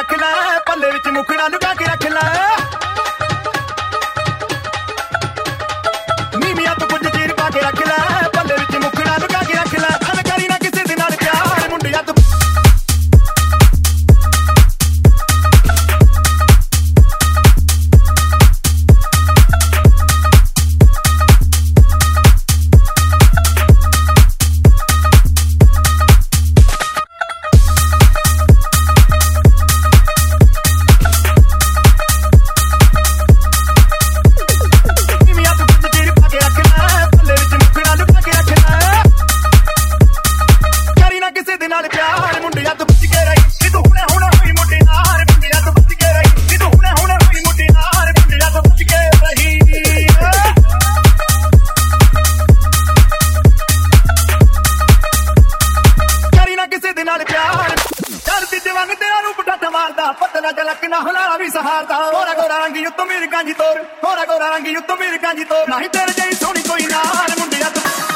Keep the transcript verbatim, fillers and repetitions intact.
ਰੱਖ ਲੈ, ਪੱਲੇ ਵਿੱਚ ਮੁਖੜਾ ਲੁਕਾ ਕੇ ਰੱਖ ਲੈ। ਨੀਵੀਆਂ ਤੋਂ ਕੁਝ ਚੀਰ ਪਾ ਕੇ ਰੱਖ ਲੈ, ਪੱਲੇ ਵਿੱਚ ਮੁਖੜਾ ਲੁਕਾ ਕੇ ਰੱਖ ਲੈ। ਐਵੇਂ ਕਰੀ ਨਾ ਕਿਸੇ ਦੇ ਨਾਲ ਪਿਆਰ ਮੁੰਡਿਆ ਤੂੰ। ਨਾਲ ਪਿਆਰ ਮੁੰਡਿਆ ਤੂੰ ਬਚ ਕੇ ਰਹੀ, ਨੀ ਤੂੰ ਹੁਣੇ ਹੁਣੇ ਹੋਈ ਮੁੰਡੇ ਨਾਲ। ਮੁੰਡਿਆ ਤੂੰ ਬਚ ਕੇ ਰਹੀ, ਨੀ ਤੂੰ ਹੁਣੇ ਹੁਣੇ ਹੋਈ ਮੁੰਡੇ ਨਾਲ। ਮੁੰਡਿਆ ਤੂੰ ਬਚ ਕੇ ਰਹੀ। ਕਰੀ ਨਾ ਕਿਸੇ ਦੇ ਨਾਲ ਪਿਆਰ, ਕਰਦੀ ਜਵਾਨ ਤੇਰਾ ਰੂਪ ਡੱਟ ਮਾਰਦਾ। ਪਤਲਾ ਜਲਕ ਨਾ ਹੁਲਾਰਾ ਵੀ ਸਹਾਰਦਾ। ਹੋਰਾ ਗੋਰਾ ਰੰਗੀ ਉੱਤੋਂ ਮੇਰੀ ਕਾਂਜੀ ਤੋਰ, ਹੋਰਾ ਗੋਰਾ ਰੰਗੀ ਉੱਤੋਂ ਮੇਰੀ ਕਾਂਜੀ ਤੋਰ। ਨਹੀਂ ਤੇਰੇ ਜਿਹੀ ਸੋਹਣੀ ਕੋਈ ਨਾਲ ਮੁੰਡਿਆ ਤੂੰ।